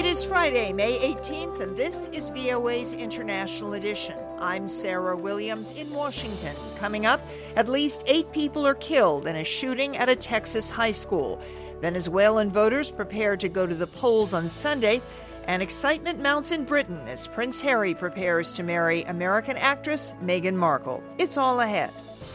is Friday, May 18th, and this is VOA's International Edition. I'm Sarah Williams in Washington. Coming up, at least 8 people are killed in a shooting at a Texas high school. Venezuelan voters prepare to go to the polls on Sunday, and excitement mounts in Britain as Prince Harry prepares to marry American actress Meghan Markle. It's all ahead.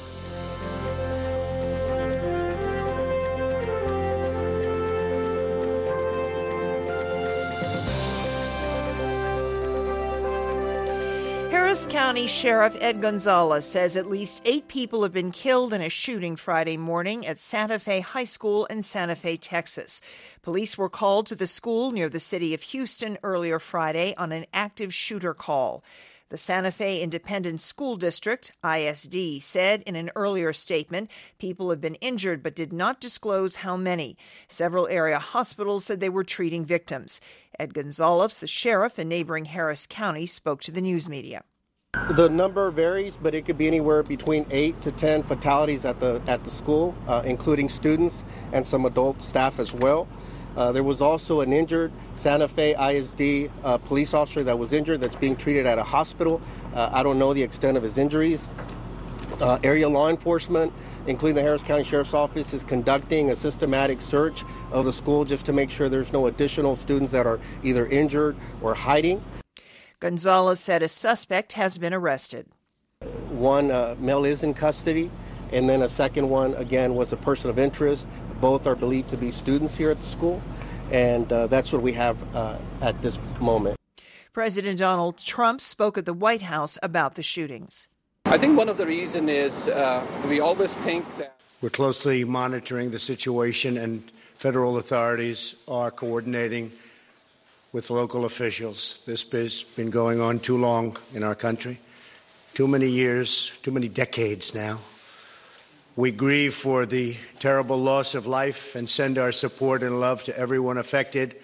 Harris County Sheriff Ed Gonzalez says at least 8 people have been killed in a shooting Friday morning at Santa Fe High School in Santa Fe, Texas. Police were called to the school near the city of Houston earlier Friday on an active shooter call. The Santa Fe Independent School District, ISD, said in an earlier statement people have been injured but did not disclose how many. Several area hospitals said they were treating victims. Ed Gonzalez, the sheriff in neighboring Harris County, spoke to the news media. The number varies, but it could be anywhere between 8 to 10 fatalities at the school, including students and some adult staff as well. There was also an injured Santa Fe ISD police officer that was injured that's being treated at a hospital. I don't know the extent of his injuries. Area law enforcement, including the Harris County Sheriff's Office, is conducting a systematic search of the school just to make sure there's no additional students that are either injured or hiding. Gonzalez said a suspect has been arrested. One male is in custody, and then a second one, again, was a person of interest. Both are believed to be students here at the school, and that's what we have at this moment. President Donald Trump spoke at the White House about the shootings. I think one of the reasons is we always think that we're closely monitoring the situation, and federal authorities are coordinating with local officials. This has been going on too long in our country, too many years, too many decades now. We grieve for the terrible loss of life and send our support and love to everyone affected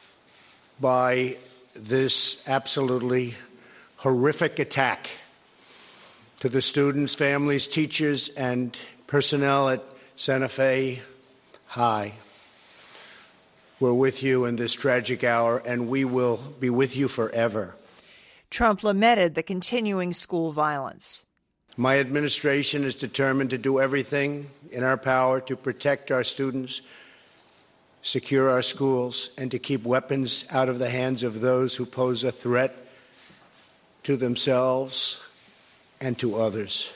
by this absolutely horrific attack. To the students, families, teachers, and personnel at Santa Fe High, we're with you in this tragic hour, and we will be with you forever. Trump lamented the continuing school violence. My administration is determined to do everything in our power to protect our students, secure our schools, and to keep weapons out of the hands of those who pose a threat to themselves and to others.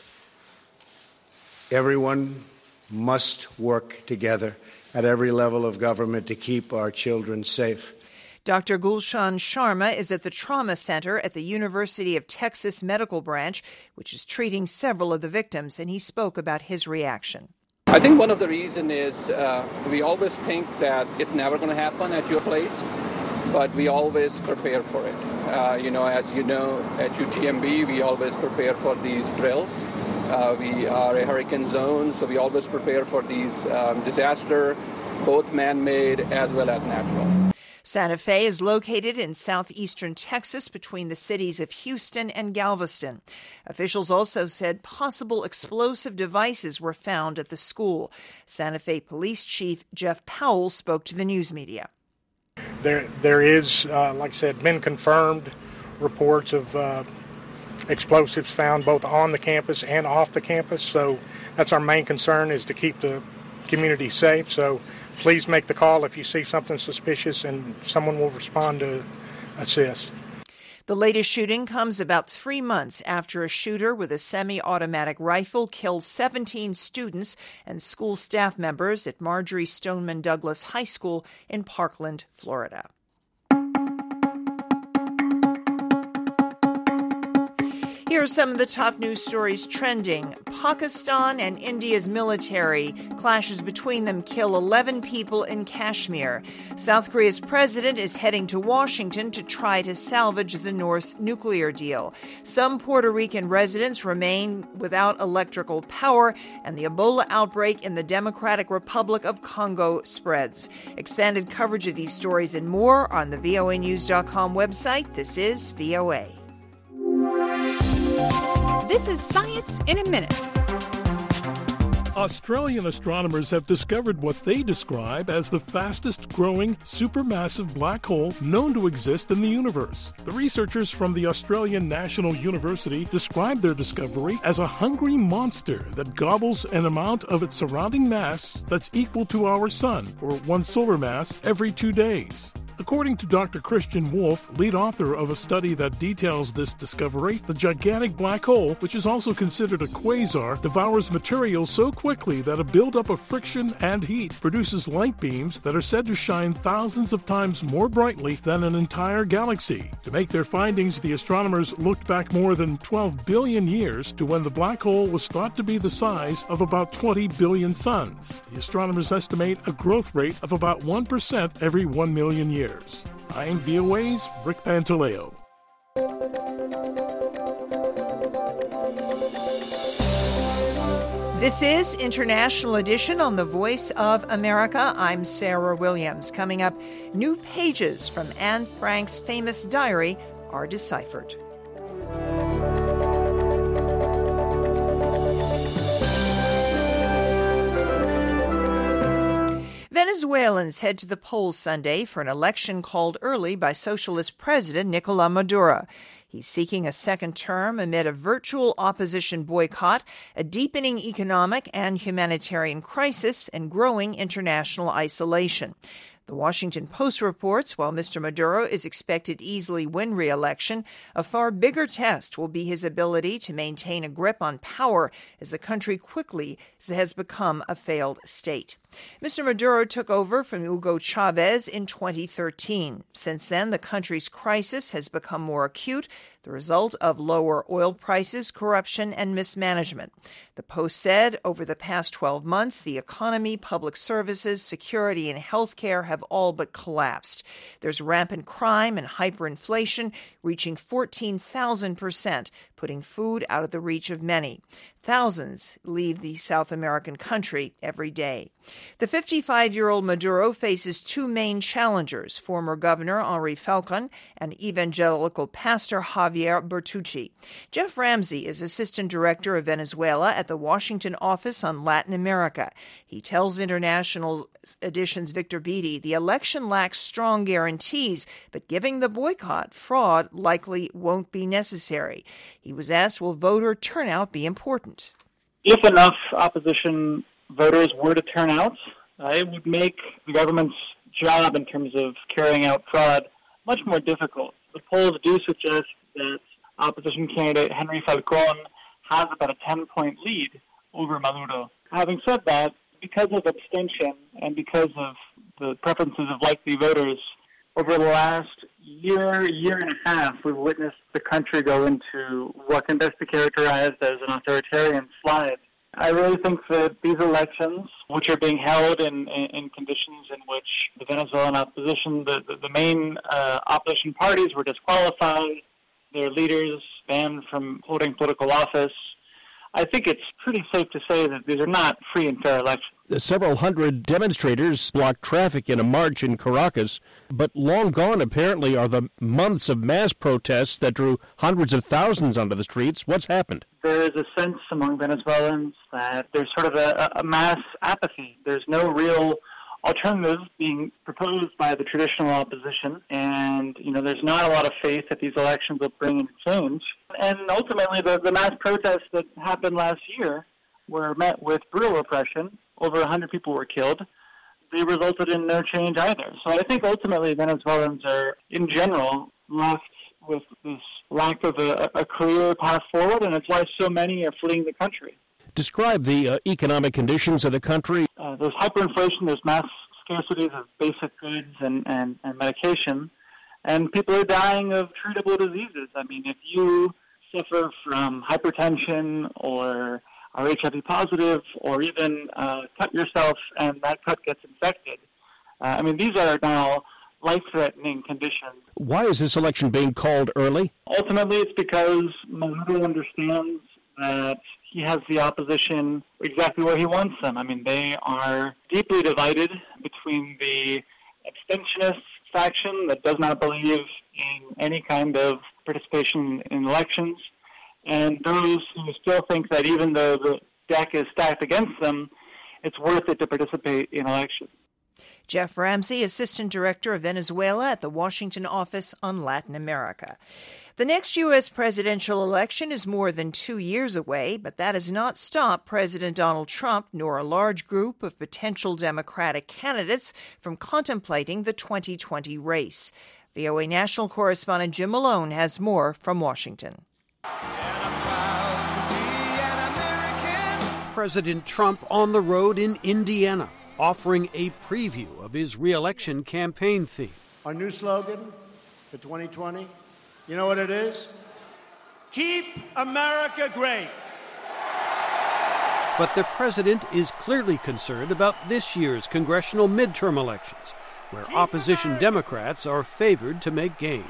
Everyone must work together at every level of government to keep our children safe. Dr. Gulshan Sharma is at the Trauma Center at the University of Texas Medical Branch, which is treating several of the victims, and he spoke about his reaction. I think one of the reasons is we always think that it's never going to happen at your place, but we always prepare for it. As you know, at UTMB, we always prepare for these drills. We are a hurricane zone, so we always prepare for these disasters, both man-made as well as natural. Santa Fe is located in southeastern Texas between the cities of Houston and Galveston. Officials also said possible explosive devices were found at the school. Santa Fe Police Chief Jeff Powell spoke to the news media. There is, like I said, been confirmed reports of explosives found both on the campus and off the campus. So that's our main concern, is to keep the community safe. So please make the call if you see something suspicious, and someone will respond to assist. The latest shooting comes about 3 months after a shooter with a semi-automatic rifle killed 17 students and school staff members at Marjory Stoneman Douglas High School in Parkland, Florida. Here are some of the top news stories trending. Pakistan and India's military clashes between them kill 11 people in Kashmir. South Korea's president is heading to Washington to try to salvage the North's nuclear deal. Some Puerto Rican residents remain without electrical power, and the Ebola outbreak in the Democratic Republic of Congo spreads. Expanded coverage of these stories and more on the voanews.com website. This is VOA. This is Science in a Minute. Australian astronomers have discovered what they describe as the fastest-growing supermassive black hole known to exist in the universe. The researchers from the Australian National University describe their discovery as a hungry monster that gobbles an amount of its surrounding mass that's equal to our sun, or one solar mass, every 2 days. According to Dr. Christian Wolf, lead author of a study that details this discovery, the gigantic black hole, which is also considered a quasar, devours material so quickly that a buildup of friction and heat produces light beams that are said to shine thousands of times more brightly than an entire galaxy. To make their findings, the astronomers looked back more than 12 billion years to when the black hole was thought to be the size of about 20 billion suns. The astronomers estimate a growth rate of about 1% every 1 million years. I'm VOA's Rick Pantaleo. This is International Edition on the Voice of America. I'm Sarah Williams. Coming up, new pages from Anne Frank's famous diary are deciphered. Venezuelans head to the polls Sunday for an election called early by socialist President Nicolás Maduro. He's seeking a second term amid a virtual opposition boycott, a deepening economic and humanitarian crisis, and growing international isolation. The Washington Post reports while Mr. Maduro is expected to easily win re-election, a far bigger test will be his ability to maintain a grip on power as the country quickly has become a failed state. Mr. Maduro took over from Hugo Chavez in 2013. Since then, the country's crisis has become more acute, the result of lower oil prices, corruption, and mismanagement. The Post said over the past 12 months, the economy, public services, security, and health care have all but collapsed. There's rampant crime and hyperinflation reaching 14,000%, putting food out of the reach of many. Thousands leave the South American country every day. The 55-year-old Maduro faces two main challengers, former Governor Henri Falcon and evangelical pastor Javier Bertucci. Jeff Ramsey is Assistant Director of Venezuela at the Washington Office on Latin America. He tells International Edition's Victor Beattie the election lacks strong guarantees, but giving the boycott, fraud likely won't be necessary. He was asked, will voter turnout be important? If enough opposition voters were to turn out, it would make the government's job in terms of carrying out fraud much more difficult. The polls do suggest that opposition candidate Henri Falcon has about a 10-point lead over Maduro. Having said that, because of abstention and because of the preferences of likely voters, over the last year and a half, we've witnessed the country go into what can best be characterized as an authoritarian slide. I really think that these elections, which are being held in conditions in which the Venezuelan opposition, the main opposition parties were disqualified, their leaders banned from holding political office, I think it's pretty safe to say that these are not free and fair elections. Several hundred demonstrators blocked traffic in a march in Caracas, but long gone apparently are the months of mass protests that drew hundreds of thousands onto the streets. What's happened? There is a sense among Venezuelans that there's sort of a mass apathy. There's no real alternative being proposed by the traditional opposition, and there's not a lot of faith that these elections will bring any change. And ultimately, the mass protests that happened last year were met with brutal repression. Over 100 people were killed. They resulted in no change either. So I think ultimately Venezuelans are, in general, left with this lack of a clear path forward, and it's why so many are fleeing the country. Describe the economic conditions of the country. There's hyperinflation, there's mass scarcities of basic goods and medication, and people are dying of treatable diseases. I mean, if you suffer from hypertension or are HIV positive or even cut yourself and that cut gets infected, these are now life-threatening conditions. Why is this election being called early? Ultimately, it's because Maduro understands that he has the opposition exactly where he wants them. I mean, they are deeply divided between the abstentionist faction that does not believe in any kind of participation in elections and those who still think that even though the deck is stacked against them, it's worth it to participate in elections. Jeff Ramsey, Assistant Director of Venezuela at the Washington Office on Latin America. The next U.S. presidential election is more than 2 years away, but that has not stopped President Donald Trump nor a large group of potential Democratic candidates from contemplating the 2020 race. VOA National Correspondent Jim Malone has more from Washington. President Trump on the road in Indiana, offering a preview of his re-election campaign theme. Our new slogan for 2020, you know what it is? Keep America great. But the president is clearly concerned about this year's congressional midterm elections, where opposition Democrats are favored to make gains.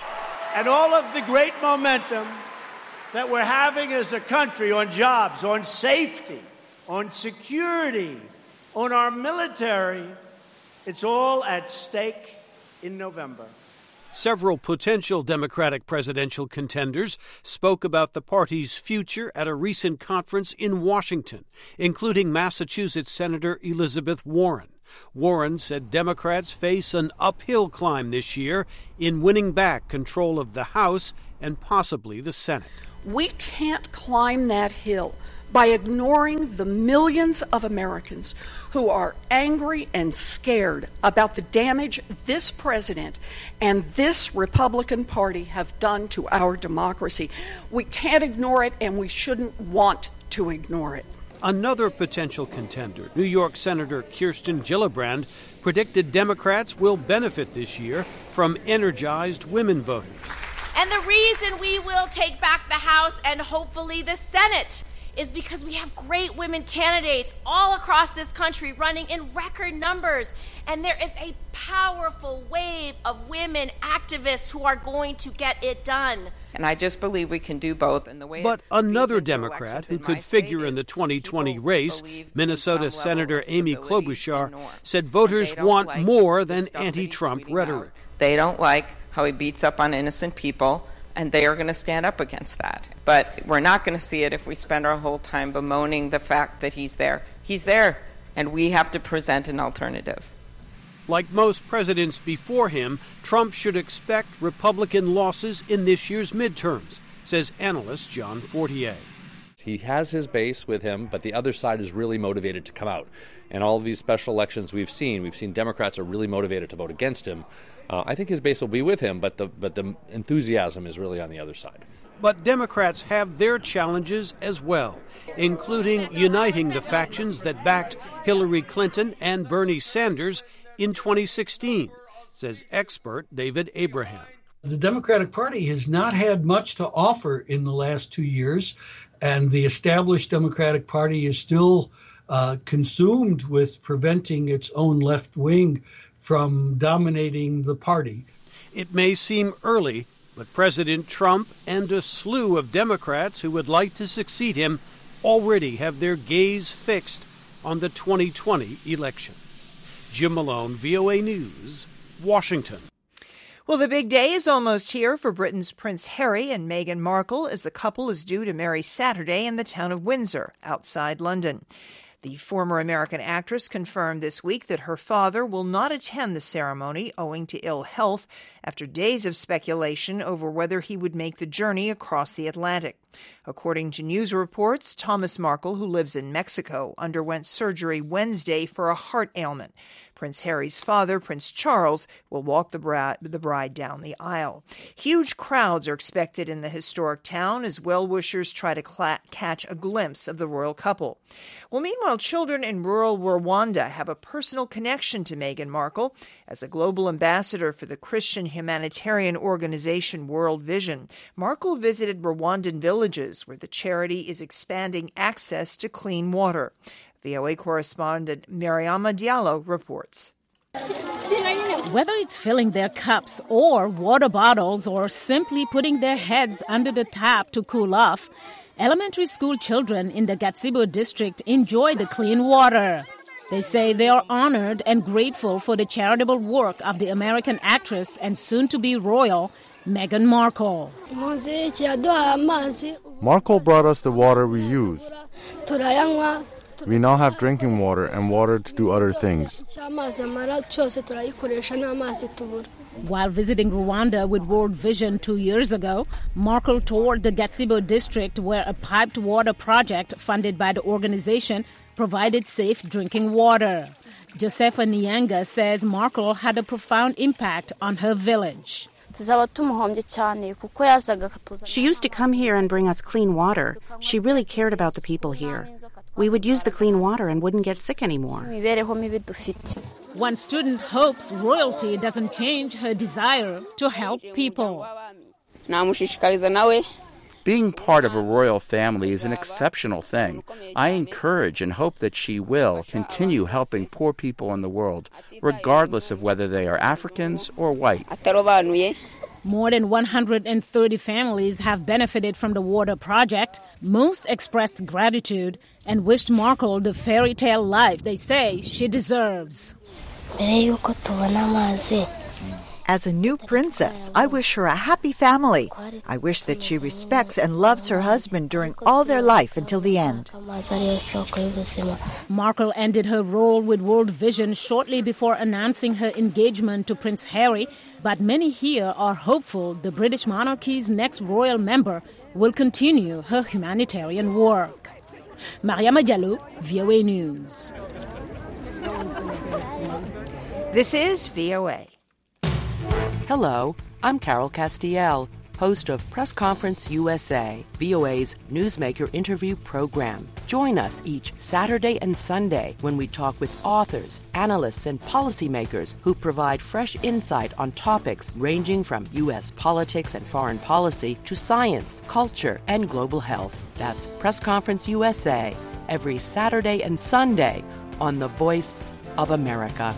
And all of the great momentum that we're having as a country on jobs, on safety, on security, on our military, it's all at stake in November. Several potential Democratic presidential contenders spoke about the party's future at a recent conference in Washington, including Massachusetts Senator Elizabeth Warren. Warren said Democrats face an uphill climb this year in winning back control of the House and possibly the Senate. We can't climb that hill by ignoring the millions of Americans who are angry and scared about the damage this president and this Republican Party have done to our democracy. We can't ignore it, and we shouldn't want to ignore it. Another potential contender, New York Senator Kirsten Gillibrand, predicted Democrats will benefit this year from energized women voters. And the reason we will take back the House and hopefully the Senate is because we have great women candidates all across this country running in record numbers. And there is a powerful wave of women activists who are going to get it done. And I just believe we can do both. And the way but another Democrat who could figure in the 2020 race, Minnesota Senator Amy Klobuchar, said voters want more than anti-Trump rhetoric. They don't like how he beats up on innocent people, and they are going to stand up against that. But we're not going to see it if we spend our whole time bemoaning the fact that he's there. He's there, and we have to present an alternative. Like most presidents before him, Trump should expect Republican losses in this year's midterms, says analyst John Fortier. He has his base with him, but the other side is really motivated to come out. And all of these special elections we've seen Democrats are really motivated to vote against him. I think his base will be with him, but the enthusiasm is really on the other side. But Democrats have their challenges as well, including uniting the factions that backed Hillary Clinton and Bernie Sanders in 2016, says expert David Abraham. The Democratic Party has not had much to offer in the last 2 years, and the established Democratic Party is still consumed with preventing its own left wing from dominating the party. It may seem early, but President Trump and a slew of Democrats who would like to succeed him already have their gaze fixed on the 2020 election. Jim Malone, VOA News, Washington. Well, the big day is almost here for Britain's Prince Harry and Meghan Markle, as the couple is due to marry Saturday in the town of Windsor, outside London. The former American actress confirmed this week that her father will not attend the ceremony owing to ill health after days of speculation over whether he would make the journey across the Atlantic. According to news reports, Thomas Markle, who lives in Mexico, underwent surgery Wednesday for a heart ailment. Prince Harry's father, Prince Charles, will walk the bride down the aisle. Huge crowds are expected in the historic town as well-wishers try to catch a glimpse of the royal couple. Well, meanwhile, children in rural Rwanda have a personal connection to Meghan Markle. As a global ambassador for the Christian humanitarian organization World Vision, Markle visited Rwandan villages where the charity is expanding access to clean water. VOA correspondent Mariama Diallo reports. Whether it's filling their cups or water bottles or simply putting their heads under the tap to cool off, elementary school children in the Gatsibo district enjoy the clean water. They say they are honored and grateful for the charitable work of the American actress and soon-to-be royal Meghan Markle. Markle brought us the water we use. We now have drinking water and water to do other things. While visiting Rwanda with World Vision 2 years ago, Markle toured the Gatsibo district where a piped water project funded by the organization provided safe drinking water. Josefa Nyanga says Markle had a profound impact on her village. She used to come here and bring us clean water. She really cared about the people here. We would use the clean water and wouldn't get sick anymore. One student hopes royalty doesn't change her desire to help people. Being part of a royal family is an exceptional thing. I encourage and hope that she will continue helping poor people in the world, regardless of whether they are Africans or white. More than 130 families have benefited from the water project. Most expressed gratitude and wished Markle the fairy tale life they say she deserves. As a new princess, I wish her a happy family. I wish that she respects and loves her husband during all their life until the end. Markle ended her role with World Vision shortly before announcing her engagement to Prince Harry, but many here are hopeful the British monarchy's next royal member will continue her humanitarian work. Mariama Diallo, VOA News. This is VOA. Hello, I'm Carol Castiel, host of Press Conference USA, VOA's newsmaker interview program. Join us each Saturday and Sunday when we talk with authors, analysts, and policymakers who provide fresh insight on topics ranging from U.S. politics and foreign policy to science, culture, and global health. That's Press Conference USA, every Saturday and Sunday on The Voice of America.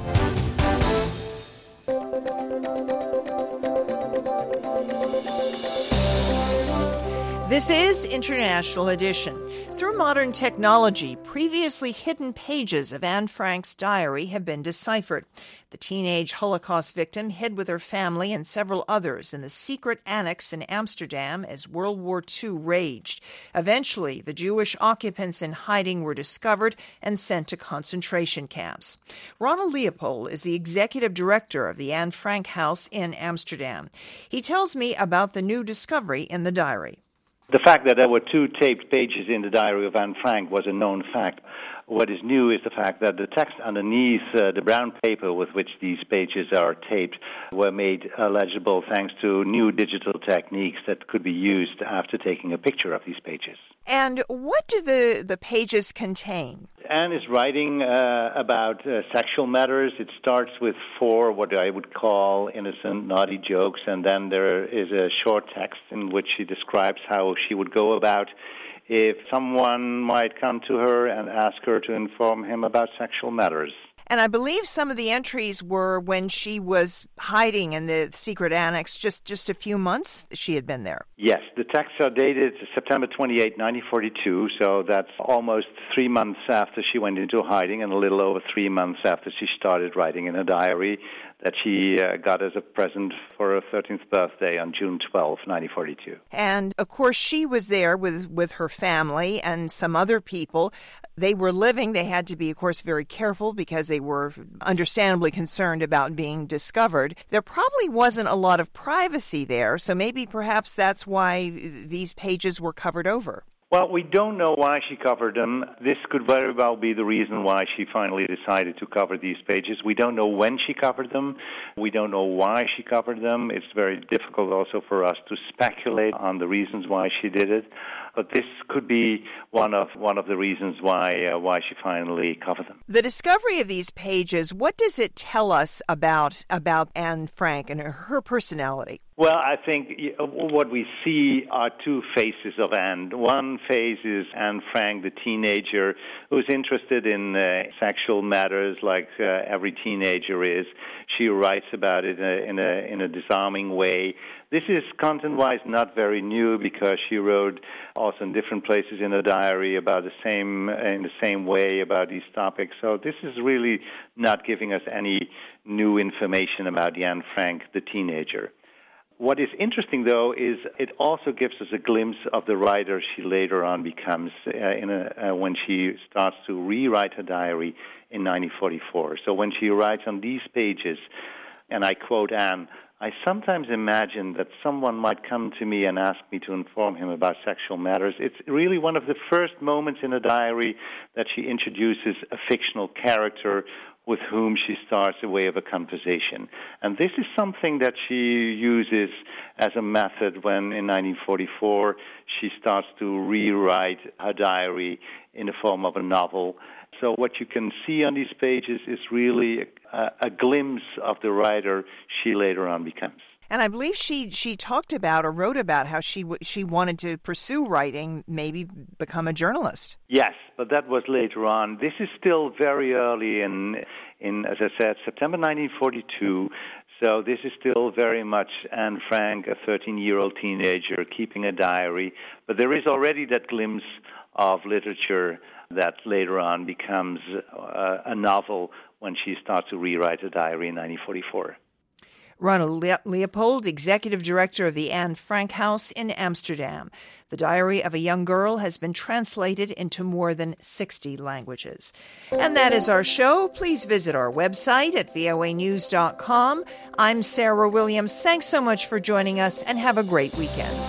This is International Edition. Through modern technology, previously hidden pages of Anne Frank's diary have been deciphered. The teenage Holocaust victim hid with her family and several others in the secret annex in Amsterdam as World War II raged. Eventually, the Jewish occupants in hiding were discovered and sent to concentration camps. Ronald Leopold is the executive director of the Anne Frank House in Amsterdam. He tells me about the new discovery in the diary. The fact that there were 2 taped pages in the diary of Anne Frank was a known fact. What is new is the fact that the text underneath the brown paper with which these pages are taped were made legible thanks to new digital techniques that could be used after taking a picture of these pages. And what do the pages contain? Anne is writing about sexual matters. It starts with 4 what I would call innocent, naughty jokes, and then there is a short text in which she describes how she would go about if someone might come to her and ask her to inform him about sexual matters. And I believe some of the entries were when she was hiding in the secret annex, just a few months she had been there. Yes, the texts are dated September 28, 1942, so that's almost 3 months after she went into hiding and a little over 3 months after she started writing in her diary that she got as a present for her 13th birthday on June 12, 1942. And, of course, she was there with her family and some other people. They were living. They had to be, of course, very careful because they were understandably concerned about being discovered. There probably wasn't a lot of privacy there, so maybe perhaps that's why these pages were covered over. Well, we don't know why she covered them. This could very well be the reason why she finally decided to cover these pages. We don't know when she covered them. We don't know why she covered them. It's very difficult also for us to speculate on the reasons why she did it. But this could be one of the reasons why she finally covered them. The discovery of these pages, what does it tell us about Anne Frank and her personality? Well, I think what we see are 2 faces of Anne. One face is Anne Frank, the teenager, who's interested in sexual matters like every teenager is. She writes about it in a disarming way. This is content-wise not very new because she wrote also in different places in her diary about in the same way about these topics. So this is really not giving us any new information about Anne Frank, the teenager. What is interesting, though, is it also gives us a glimpse of the writer she later on becomes when she starts to rewrite her diary in 1944. So when she writes on these pages, and I quote Anne, "I sometimes imagine that someone might come to me and ask me to inform him about sexual matters." It's really one of the first moments in a diary that she introduces a fictional character with whom she starts a way of a conversation. And this is something that she uses as a method when, in 1944, she starts to rewrite her diary in the form of a novel. So what you can see on these pages is really a glimpse of the writer she later on becomes. And I believe she talked about or wrote about how she wanted to pursue writing, maybe become a journalist. Yes, but that was later on. This is still very early in as I said, September 1942. So this is still very much Anne Frank, a 13-year-old teenager, keeping a diary. But there is already that glimpse of literature that later on becomes a novel when she starts to rewrite a diary in 1944. Ronald Leopold, Executive Director of the Anne Frank House in Amsterdam. The Diary of a Young Girl has been translated into more than 60 languages. And that is our show. Please visit our website at voanews.com. I'm Sarah Williams. Thanks so much for joining us, and have a great weekend.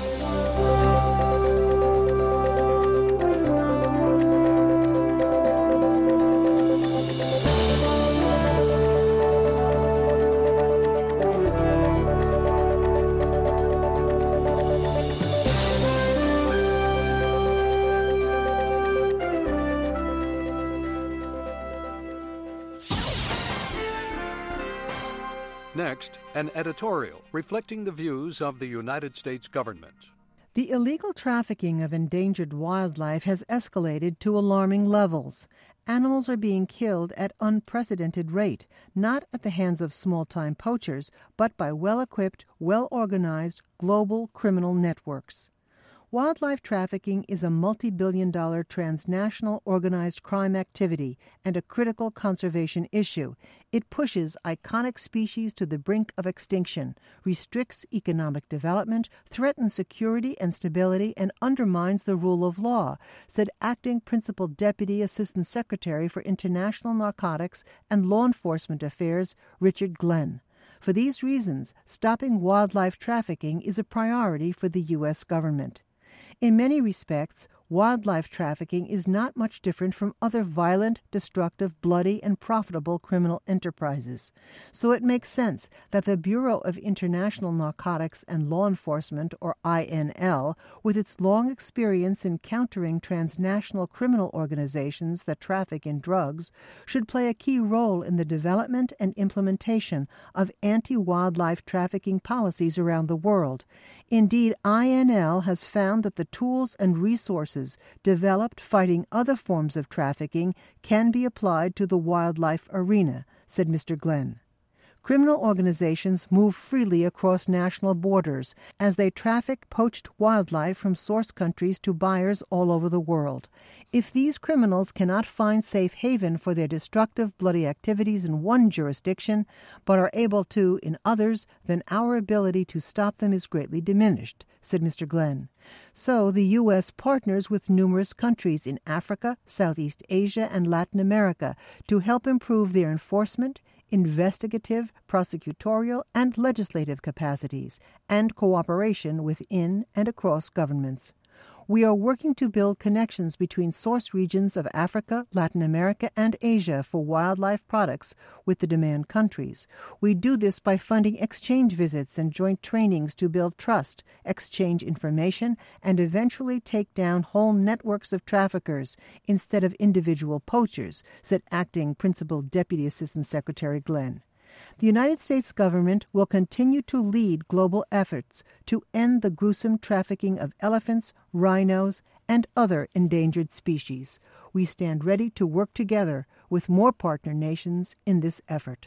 Next, an editorial reflecting the views of the United States government. The illegal trafficking of endangered wildlife has escalated to alarming levels. Animals are being killed at unprecedented rate, not at the hands of small-time poachers, but by well-equipped, well-organized global criminal networks. Wildlife trafficking is a multi-billion-dollar transnational organized crime activity and a critical conservation issue. It pushes iconic species to the brink of extinction, restricts economic development, threatens security and stability, and undermines the rule of law, said Acting Principal Deputy Assistant Secretary for International Narcotics and Law Enforcement Affairs, Richard Glenn. For these reasons, stopping wildlife trafficking is a priority for the U.S. government. In many respects, wildlife trafficking is not much different from other violent, destructive, bloody, and profitable criminal enterprises. So it makes sense that the Bureau of International Narcotics and Law Enforcement, or INL, with its long experience in countering transnational criminal organizations that traffic in drugs, should play a key role in the development and implementation of anti-wildlife trafficking policies around the world. Indeed, INL has found that the tools and resources developed fighting other forms of trafficking can be applied to the wildlife arena, said Mr. Glenn. Criminal organizations move freely across national borders as they traffic poached wildlife from source countries to buyers all over the world. If these criminals cannot find safe haven for their destructive, bloody activities in one jurisdiction, but are able to in others, then our ability to stop them is greatly diminished, said Mr. Glenn. So the U.S. partners with numerous countries in Africa, Southeast Asia, and Latin America to help improve their enforcement, investigative, prosecutorial, and legislative capacities, and cooperation within and across governments. We are working to build connections between source regions of Africa, Latin America, and Asia for wildlife products with the demand countries. We do this by funding exchange visits and joint trainings to build trust, exchange information, and eventually take down whole networks of traffickers instead of individual poachers, said Acting Principal Deputy Assistant Secretary Glenn. The United States government will continue to lead global efforts to end the gruesome trafficking of elephants, rhinos, and other endangered species. We stand ready to work together with more partner nations in this effort.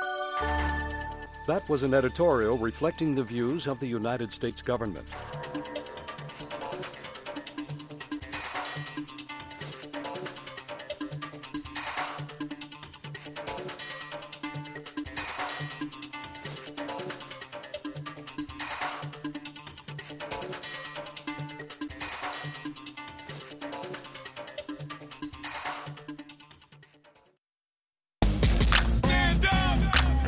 That was an editorial reflecting the views of the United States government.